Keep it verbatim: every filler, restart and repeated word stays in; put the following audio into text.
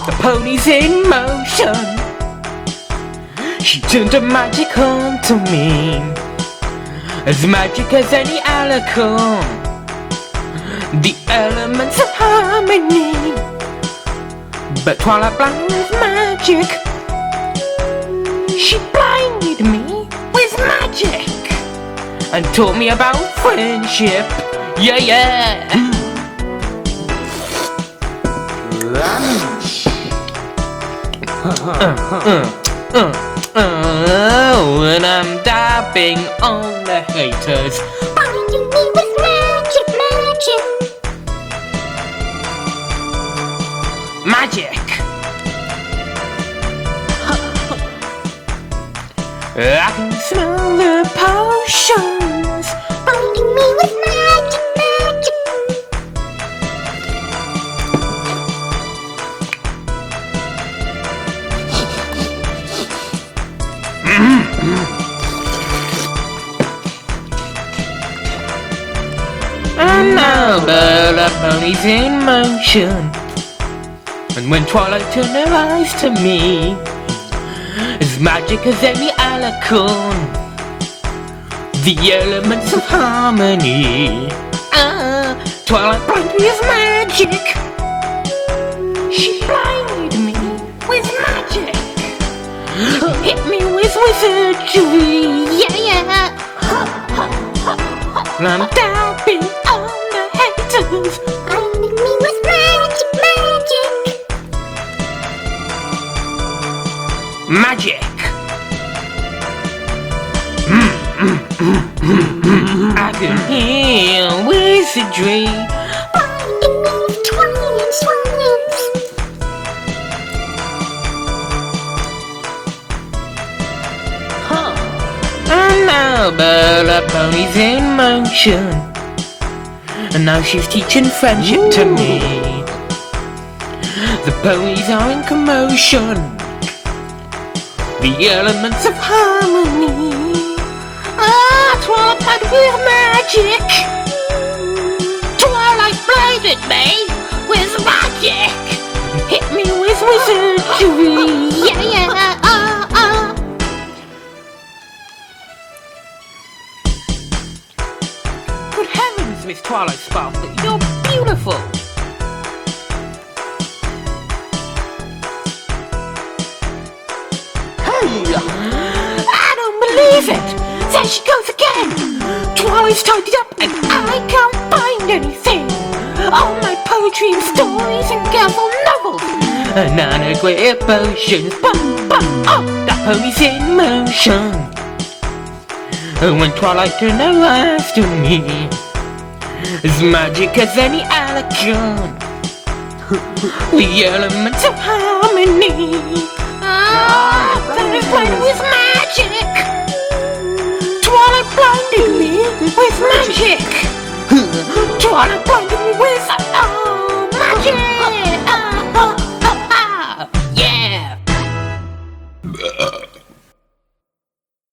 The pony's in motion. She turned her magic on to me, as magic as any alicorn. The elements of harmony, but Twilight blinded with magic. She blinded me with magic and taught me about friendship. Yeah, yeah. uh, uh, uh, uh, when I'm dabbing on the haters, Blinding me with magic, magic. magic. I can smell the potions. Blinding me with magic, magic. And now the pony's in motion. And when Twilight turned her eyes to me, as magic as any alicorn, the elements of harmony. Ah, Twilight blinded me with magic. She blinded me with magic, hit me with wizardry. Yeah, yeah. And I'm dabbing on the haters. Blinding me with magic, magic. Magic. Mm, mm, mm, mm, mm. I can hear wizardry. Blinding me with twilight swans. And now Bella Pony's in motion, and now she's teaching friendship to me. The ponies are in commotion, the elements of harmony. Ah, Twilight blinded with magic. Twilight blinded me with magic, hit me with wizardry. Yeah, yeah, ah, ah. Good heavens, Miss Twilight Sparkle, you're beautiful. I don't believe it! There she goes again! Twilight's tidied up and I can't find anything! All my poetry and stories and girl novels! Nana-grey potions, bum bum, oh, that pony's in motion! When Twilight turned her eyes to me, as magic as any alicorn, the elements of harmony. Ah, that is blinded with magic. Twilight blinded me with magic. Twilight